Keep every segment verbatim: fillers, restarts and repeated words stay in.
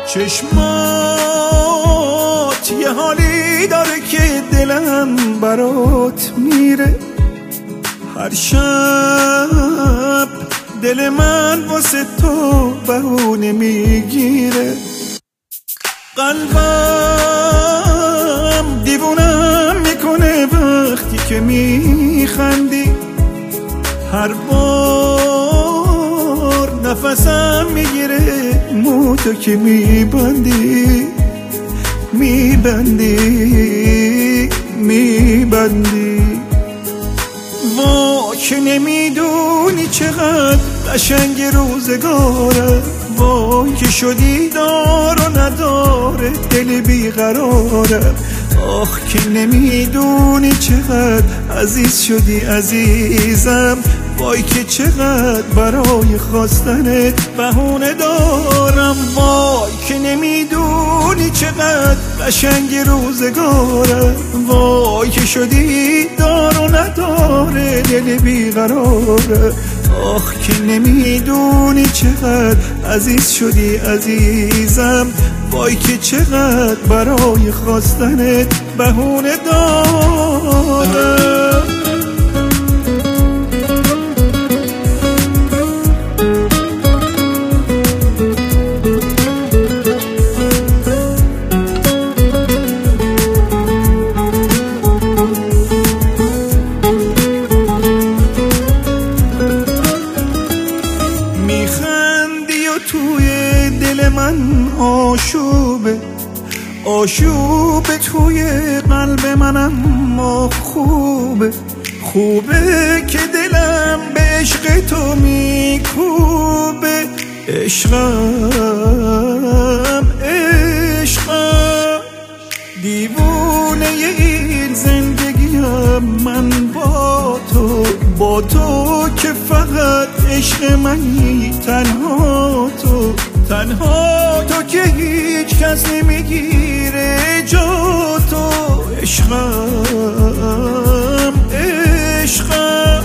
چشمات یه حالی داره که دلم برات میره، هر شب دل من واسه تو بهونه میگیره، قلبم دیوونم میکنه وقتی که میخندی، هر بار نفسم میگیره موتو که میبندی میبندی میبندی. وا که نمیدونی چقدر قشنگ روزگاره، وای که شدی دار و نداره دل بیقراره، آخ که نمیدونی چقدر عزیز شدی عزیزم، وای که چقدر برای خواستنت بهونه دارم، وای که نمیدونی چقدر قشنگ روزگاره، وای که شدی دار و نداره دل بیقراره، آخ که نمیدونی چقدر عزیز شدی عزیزم، وای که چقدر برای خواستنت بهونه دارم. میخندی و توی دل من آشوبه آشوبه، توی قلب منم ما خوبه خوبه که دلم به عشق تو میکوبه، عشقم عشقم دیوونه این زندگیم من با تو، با تو که فقط عشق منی، تنها تو تنها تو که هیچ کس نمیگیره جا تو، عشقم عشقم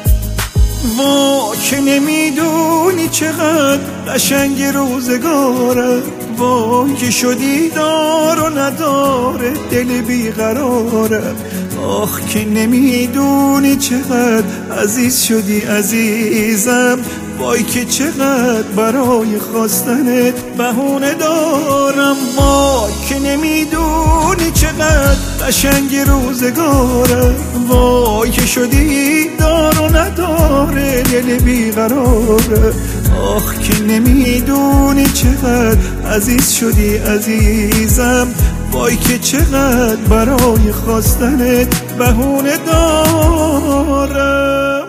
وا که نمیدونی چقدر قشنگ روزگاره، وای که شدی دار و نداره دل بیقراره، آخ که نمیدونی چقدر عزیز شدی عزیزم، وای که چقدر برای خواستنت بهونه دارم، وای که نمیدونی چقدر قشنگ روزگاره، وای که شدی دار و نداره دل بیقراره، آخ که نمیدونی چقدر عزیز شدی عزیزم، وای که چقدر برای خواستنت بهونه دارم.